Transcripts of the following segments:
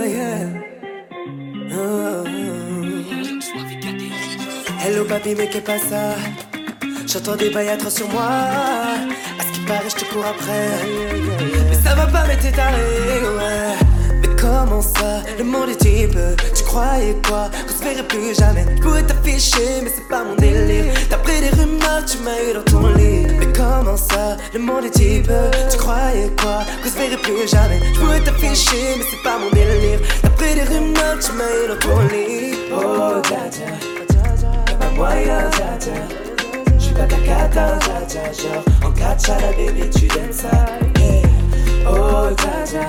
yeah. Oh. Hello papi, mais qu'est pas ça? J'entends des bails à trois sur moi. À ce qui paraît, je te cours après. Mais ça va pas, mais t'es taré, ouais. Mais comment ça, le monde est type? Tu croyais quoi? Qu'on se verrait plus jamais. Je pourrais t'afficher, mais c'est pas mon délire. D'après des rumeurs, tu m'as eu dans ton lit. Mais comment ça, le monde est type? Tu croyais quoi? Qu'on se verrait plus jamais. Je pourrais t'afficher, mais c'est pas mon délire. D'après des rumeurs, tu m'as eu dans ton lit. Oh, dja dja, y'a pas moyen, dja dja. J'suis pas ta cata, dja dja, genre en catcha la baby tu donnes ça, yeah. Oh dja dja,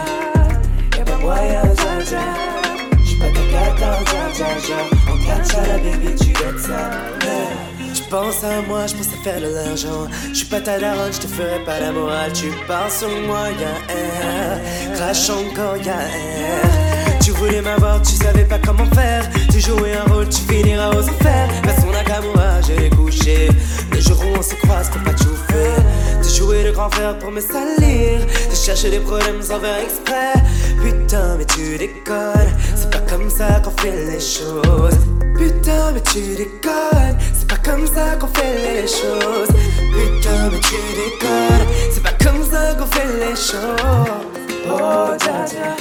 y'a pas moyen, dja dja. J'suis pas ta cata, dja dja, genre en catcha la baby tu donnes ça, yeah. J'pense à moi, j'pense à faire de l'argent. J'suis pas ta daronne, j'te ferai pas la morale. Tu parles sur moi, y'a air. Crash encore, y'a air. Tu voulais m'avoir, tu savais pas comment faire. Tu jouais un rôle, tu finiras aux enfers. Façon Nakamura, je l'ai couché. Le jour où on se croise, t'as pas tout fait. Tu jouais le grand frère pour me salir. Tu cherchais des problèmes sans faire exprès. Putain, mais tu déconnes. C'est pas comme ça qu'on fait les choses. Putain, mais tu déconnes. C'est pas comme ça qu'on fait les choses. Putain, mais tu déconnes. C'est pas comme ça qu'on fait les choses. Oh, dja dja.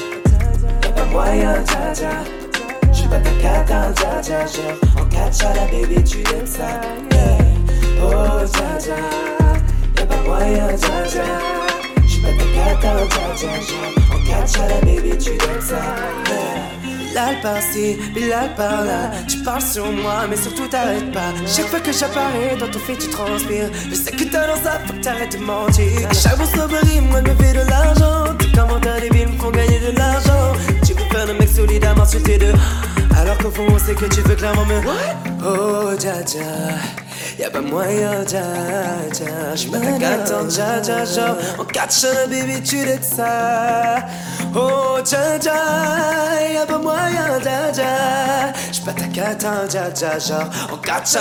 Pas moyen, dja dja. J'suis pas ta cata, dja dja, genre en catcha la baby tu donnes ça, yeah. Oh dja dja, y'a pas moyen, dja dja. J'suis pas ta cata, dja dja, genre en catcha la baby tu donnes ça, yeah. Bilal par-ci, Bilal par-là. Tu parles sur moi, mais surtout t'arrêtes pas. Chaque fois que j'apparais dans ton feed, tu transpires. Je sais que t'as dans ça, faut que t'arrêtes de mentir. Chaque fois que moi je me fais de l'argent. Tes commentaires débiles me font gagner de l'argent. Tu veux faire le mec solidairement sur tes deux. Alors qu'au fond on sait que tu veux clairement me. Oh dja dja, y'a pas moyen, dja dja. J'suis pas ta cata, dja dja, genre en catch la baby tu l'es ça. Oh dja dja, y'a pas moyen, dja dja. J'suis pas ta cata, dja dja, genre en catch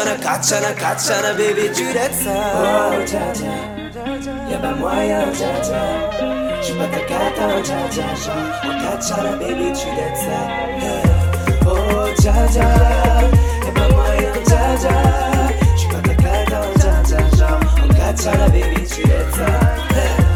la baby tu l'es ça. Oh dja dja, y'a pas moyen, dja dja. J'suis pas ta cata, dja dja, genre en catch la baby tu l'es ça, yeah. Oh dja dja, y'a pas moyen, dja dja. J'suis pas ta cata, dja dja, genre en catch la baby tu l'es ça, yeah.